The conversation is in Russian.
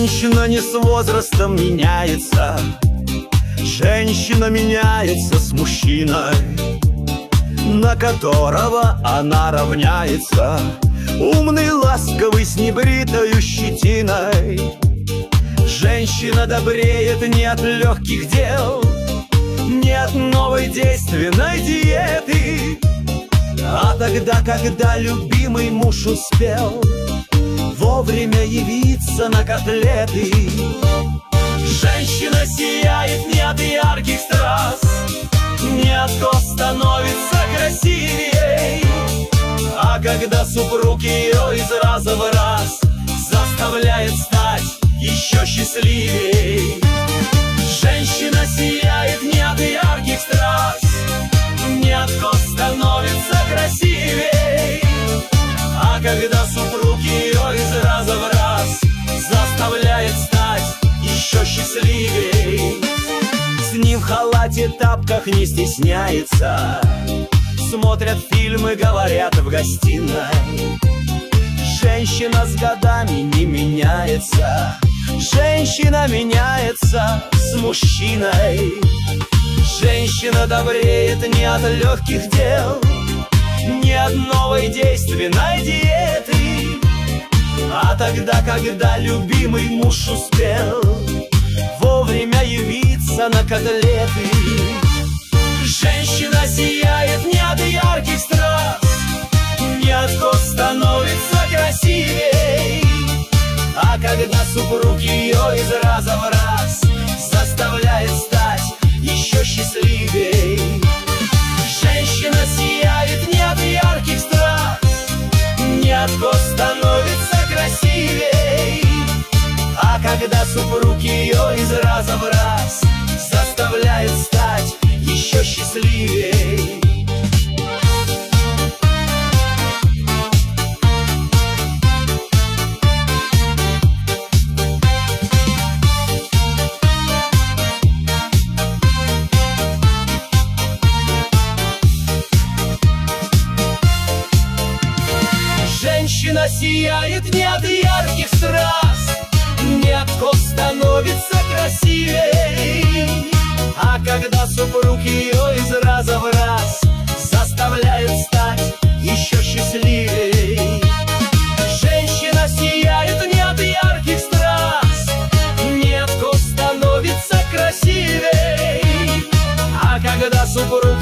Женщина не с возрастом меняется, женщина меняется с мужчиной, на которого она равняется. Умный, ласковый, с небритою щетиной. Женщина добреет не от легких дел, не от новой действенной диеты, а тогда, когда любимый муж успел вовремя явиться на котлеты. Женщина сияет не от ярких страз, не от того становится красивей, а когда супруг ее из раза в раз заставляет стать еще счастливей. Женщина сияет не от ярких страз, не от того становится красивей, а когда супруг ее из раза в раз заставляет стать еще счастливей. С ним в халате, тапках не стесняется, смотрят фильмы, говорят в гостиной. Женщина с годами не меняется, женщина меняется с мужчиной. Женщина добреет не от легких дел, не от новой действенной диеты, а тогда, когда любимый муж успел вовремя явиться на котлеты. Женщина сияет не от ярких страз, не от того становится красивей, а когда супруг ее из раза в раз заставляет стать еще счастливей. Женщина сияет не от ярких страз, не от того становится красивей, а когда супруг ее из раза в раз заставляет стать еще счастливей. Женщина сияет не от ярких страз, не от того становится красивей, а когда супруг ее из раза в раз заставляет стать еще счастливей. Женщина сияет не от ярких страз, не от того становится красивей, а когда супруг